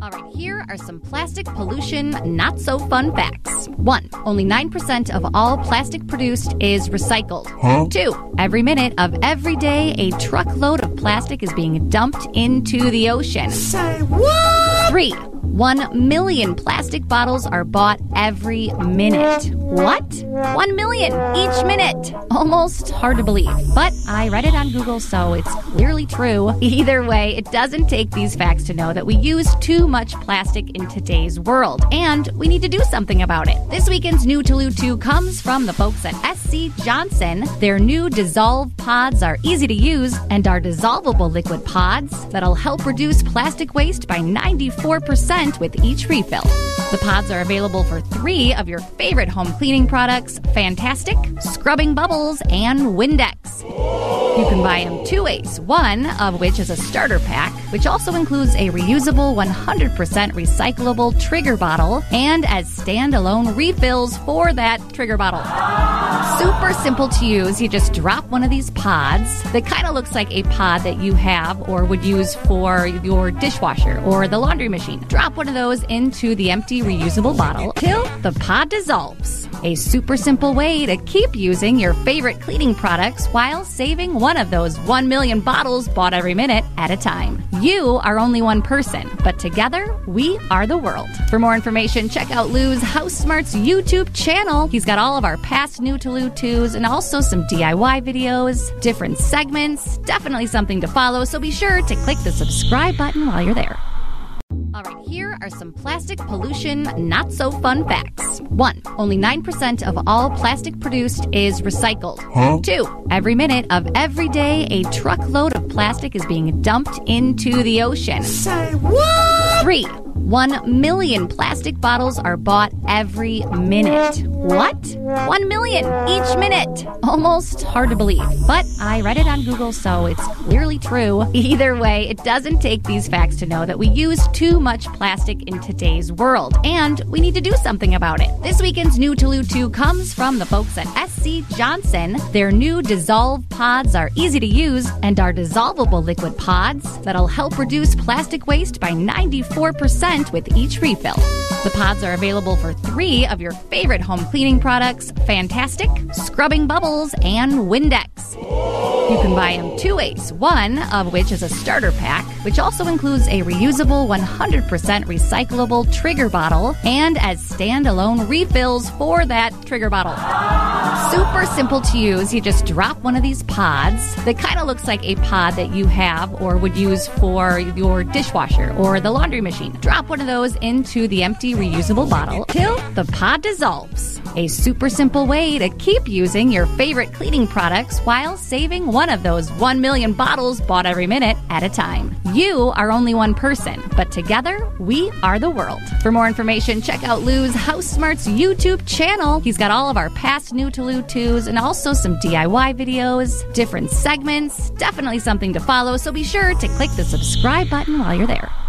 All right, here are some plastic pollution not-so-fun facts. 1. Only 9% of all plastic produced is recycled. 2. Every minute of every day, a truckload of plastic is being dumped into the ocean. Say what? 3. 1 million plastic bottles are bought every minute. What? 1 million each minute. Almost hard to believe, but I read it on Google, so it's clearly true. Either way, it doesn't take these facts to know that we use too much plastic in today's world, and we need to do something about it. This weekend's New to Lou 2 comes from the folks at SC Johnson. Their new Dissolve pods are easy to use and are dissolvable liquid pods that'll help reduce plastic waste by 94% with each refill. The pods are available for 3 of your favorite home cleaning products: Fantastic, Scrubbing Bubbles, and Windex. You can buy them 2 ways, one of which is a starter pack, which also includes a reusable 100% recyclable trigger bottle and as standalone refills for that trigger bottle. Super simple to use. You just drop one of these pods that kind of looks like a pod that you have or would use for your dishwasher or the laundry machine. Drop one of those into the empty reusable bottle till the pod dissolves. A super simple way to keep using your favorite cleaning products while saving one of those 1 million bottles bought every minute at a time. You are only one person, but together we are the world. For more information, check out Lou's House Smarts YouTube channel. He's got all of our past New to Lou 2s and also some DIY videos, different segments. Definitely something to follow, so be sure to click the subscribe button while you're there. All right, here are some plastic pollution not-so-fun facts. 1. Only 9% of all plastic produced is recycled. 2. Every minute of every day, a truckload of plastic is being dumped into the ocean. Say what? 3. 1 million plastic bottles are bought every minute. What? 1 million each minute. Almost hard to believe, but I read it on Google, so it's clearly true. Either way, it doesn't take these facts to know that we use too much plastic in today's world, and we need to do something about it. This weekend's New to Lou 2 comes from the folks at SC Johnson. Their new Dissolve pods are easy to use and are dissolvable liquid pods that'll help reduce plastic waste by 94% with each refill. The pods are available for 3 of your favorite home cleaning products: Fantastic, Scrubbing Bubbles, and Windex. You can buy them 2 ways, one of which is a starter pack, which also includes a reusable 100% recyclable trigger bottle and as standalone refills for that trigger bottle. Super simple to use. You just drop one of these pods that kind of looks like a pod that you have or would use for your dishwasher or the laundry machine. Drop one of those into the empty reusable bottle till the pod dissolves. A super simple way to keep using your favorite cleaning products while saving one of those 1 million bottles bought every minute at a time. You are only one person, but together we are the world. For more information, check out Lou's House Smarts YouTube channel. He's got all of our past New to Lou 2s and also some DIY videos, different segments. Definitely something to follow, so be sure to click the subscribe button while you're there.